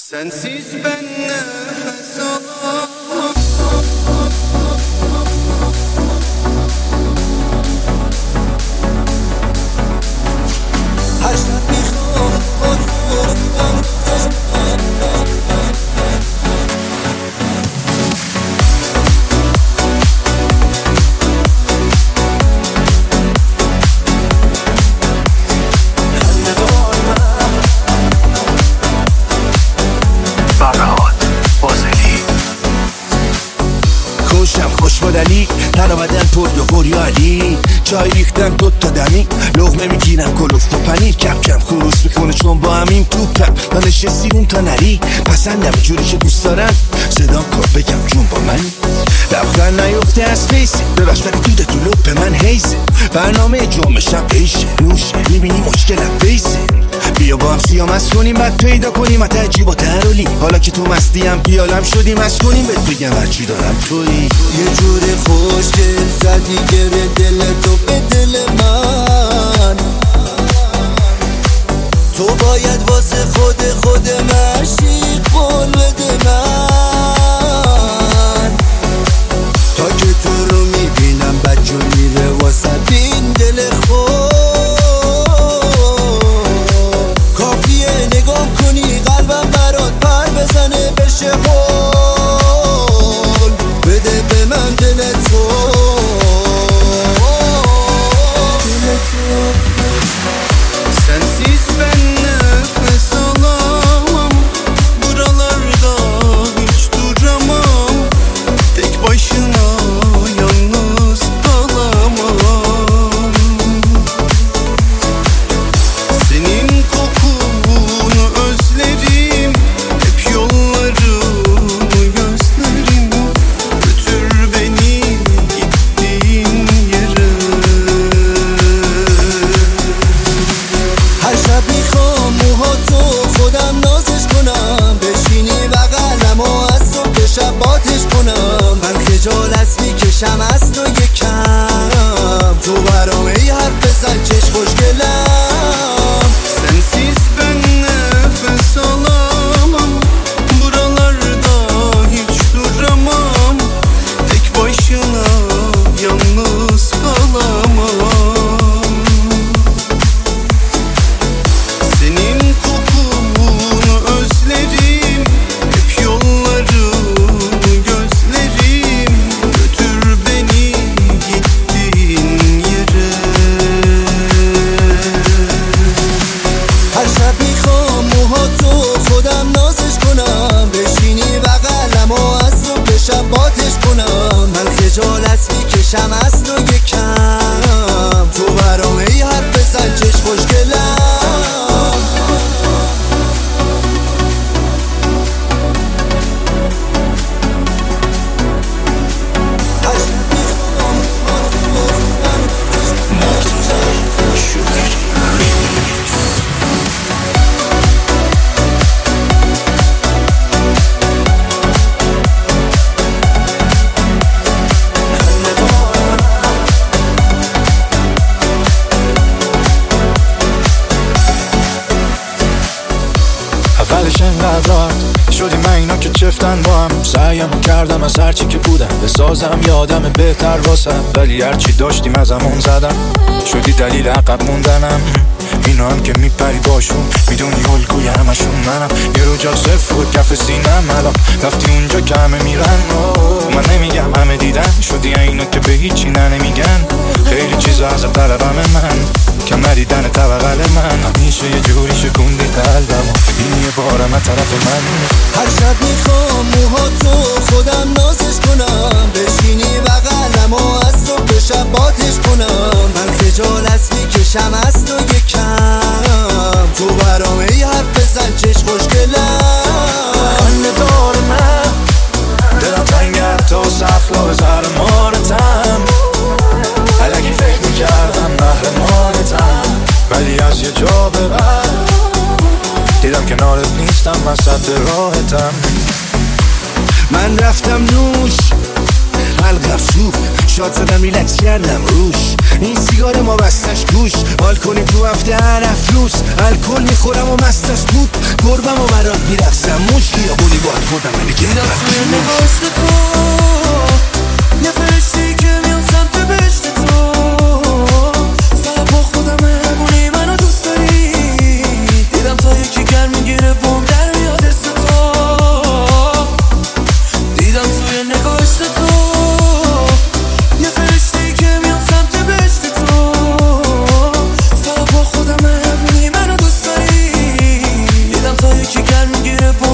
Sensiz ben nefes alamam. Her şart میخوام خوش بدنی تن بدن پر یا گریالی چای ریختم دوتا دمی لغمه میگیرم کلوفت و پنیر کم کم خروس میکنه چون با همین توپم تا نشستی اون تا نری پسندم جوری که دوست دارم صدام کن بگم جون با من لبخند نیفته از فیسی ببخش ولی توده تو لپ من حیزه برنامه جمعه شب عیشه نوشه میبینی مشکلم بیسه بیا با هم سیامز کنیم بعد پیدا کنیم عجیب و ترولی حالا که تو مستیم پیالم شدیم از کنیم بهت بگم هرچی دارم توی یه جوری خوشگل زدی گره دل تو به دل من تو باید واسه خود مشی قول بده من تا که تو رو میبینم بجو میره واسه این دل خود کافیه نگاه کنی قلبم برات پر بزنه بشه حال بده به من دل تو Sensiz ben nefes alamam buralarda hiç duramam tek başına yalnız kalamam senin kokunu özlerim hep yollarımı gözlerim götür beni gittiğin yere هر شب میخوام موهاتو خودم نازش کنم بشینی بغلم و از صبح شب باتش کنم من خجالت میکشم از تو یکم تو برام ای حرف بزن چش خوشگلم Sensiz ben nefes alamam buralarda hiç duramam tek başına yalnız kalamam senin kokunu özlerim hep yollarımı gözlerim götür beni gittiğin yere هر شب میخوام موهاتو خودم نازش کنم بشینی بغلم و از صبح شب باتش کنم من خجالت میکشم از تو یکم تو برام ای حرف بزن چش خوشگلم هر شب میخوام اولش انقدر راحت شدیم من اینا که چفتن با هم سعیمو کردم از هرچی که بودم بسازم یادم بهتر واسم ولی هرچی داشتیم از همون زدم شدی دلیل عقب موندنم اینا هم که میپری باشون میدونی الگوی همشون منم یه رو جا صفر بود کف سینم الان رفتی اونجا که همه میرن من نمیگم همه دیدن شدی اینا که به هیچی نمیگن خیلی چیزا از طلبم من که ندیدن طبقل من همیشه یه جوری شکوندی قلبم این یه بارم از طرف من هر شب میخوام موهاتو خودم نازش کنم بشینی بغلم و از صبح شب باتش کنم من خجالت میکشم از تو یکم تو برام ای حرف بزن چش خوشگلم خنده دار من دلم تنگر تو سخلا به زرمانتم الگی فکر میکردم قهرمانتم ولی از یه جا به بعد دیدم کنارت نیستم من سد راحتم من رفتم نوش حلقم سوخ شاد زدم ریلکس کردم روش این سیگار ما بستش گوش حال کنیم تو هفته هر افروز الکل میخورم و مست از توپ گربم و برات میرقصم موش دیدم توی نگاشت تو یه فرشتی که میاد سمت بهشت تو. فقط با خودم مهربونی منو دوست داری. دیدم تا یکی گرم میگیره بوم در میاد حس تو. دیدم توی نگاشت تو یه فرشتی که میاد سمت بهشت تو. فقط با خودم مهربونی منو دوست داری. دیدم تا یکی گرم میگیره بوم